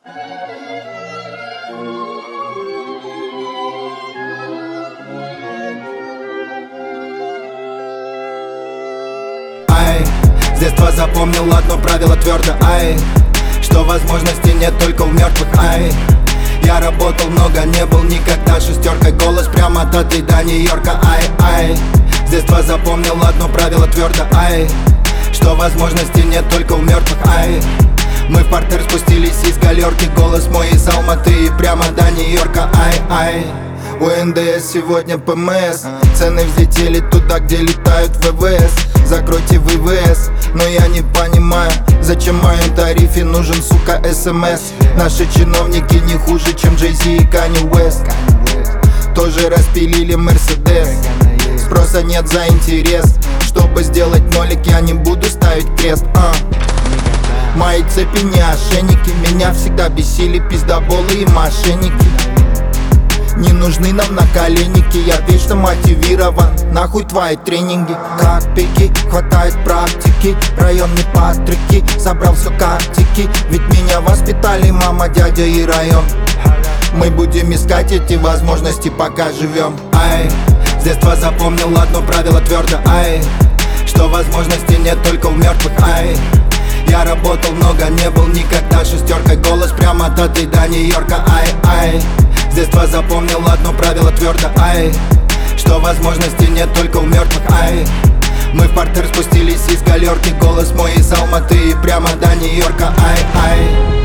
Ай, с детства запомнил одно правило твердо, ай, что возможностей нет только у мертвых, ай. Я работал много, не был никогда шестеркой. Голос прямо от Даты до Нью-Йорка, ай, ай. С детства запомнил одно правило твердо, ай, что возможностей нет только у мертвых, ай. Мы в партер спустились из галерки. Голос мой из Алматы и прямо до Нью-Йорка, ай, ай. У НДС сегодня ПМС. Цены взлетели туда, где летают ВВС. Закройте ВВС, но я не понимаю, зачем в моем тарифе нужен, сука, СМС. Наши чиновники не хуже, чем Jay-Z и Kanye West. Тоже распилили Мерседес. Спроса нет за интерес. Чтобы сделать нолик, я не буду ставить крест, Мои цепи не ошейники. Меня всегда бесили пиздоболы и мошенники. Не нужны нам наколенники, я вечно мотивирован. Нахуй твои тренинги. Как пики, хватает практики. Районные патрики, собрал все картики. Ведь меня воспитали мама, дядя и район. Мы будем искать эти возможности, пока живем. Ай, с детства запомнил одно правило твердо, ай, что возможностей нет только у мертвых, ай. Я работал много, не был никогда шестеркой. Голос прямо от Даты до Нью-Йорка, ай, ай. С детства запомнил одно правило твердо, ай, что возможностей нет только у мертвых, ай. Мы в партер спустились из галерки. Голос мой из Алматы и прямо до Нью-Йорка, ай, ай.